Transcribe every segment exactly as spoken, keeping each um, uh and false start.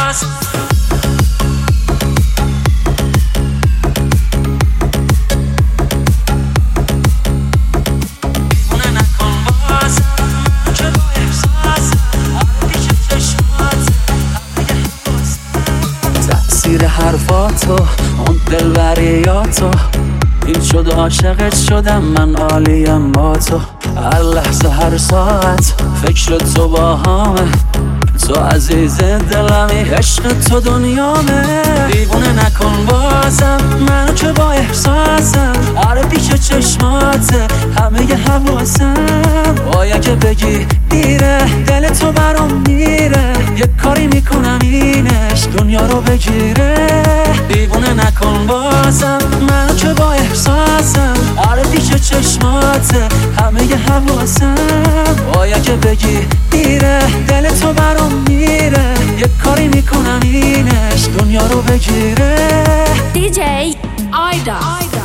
باز تأثیر حرفاتو اون دلبریاتو این شد عاشقت شدم من عالیم با تو هر لحظه هر ساعت فکر تو با همه تو عزیز دلمی عشق تو دنیامه دیوونه نکن بازم منو که با احساسم آره پیش چشماته همه ی حواسم باید که بگی دیره دل تو برام میره یک کاری میکنم اینش دنیا رو بگیره دیوونه نکن بازم منو که با احساسم آره پیش چشماته همه ی حواسم باید که بگی دیره دل تو برام میره یک کاری میکنم اینش دنیا رو بگیره دی جی آیدا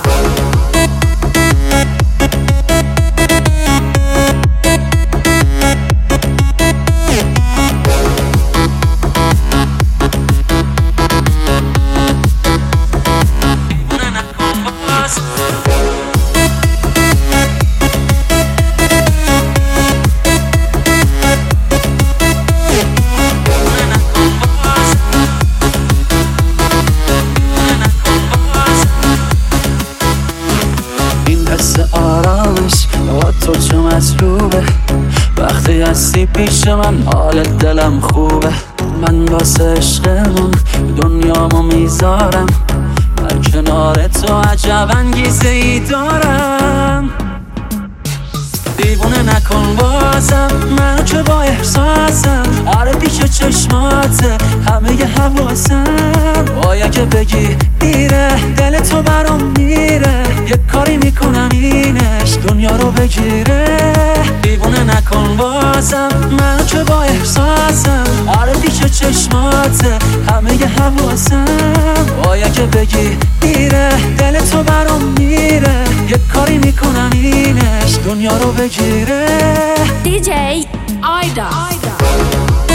آرامش با تو چه مطلوبه وقتی هستی پیش من حال دلم خوبه من واسه عشقمون دنیامو میذارم در کنار تو عجب انگیزه ای دارم دیوونه نکن بازم منو که با احساسم آره پیش چشماته همه ی حواسم باید که بگی دیره دل تو برام میره یک کاری میکنم اینش دنیا رو بگیره دیوونه نکن بازم منو که با احساسم آره پیش چشماته همه ی حواسم باید که بگی دیره دل تو برام میره یک کاری میکنم اینش دنیا رو بگیره دی جی آیدا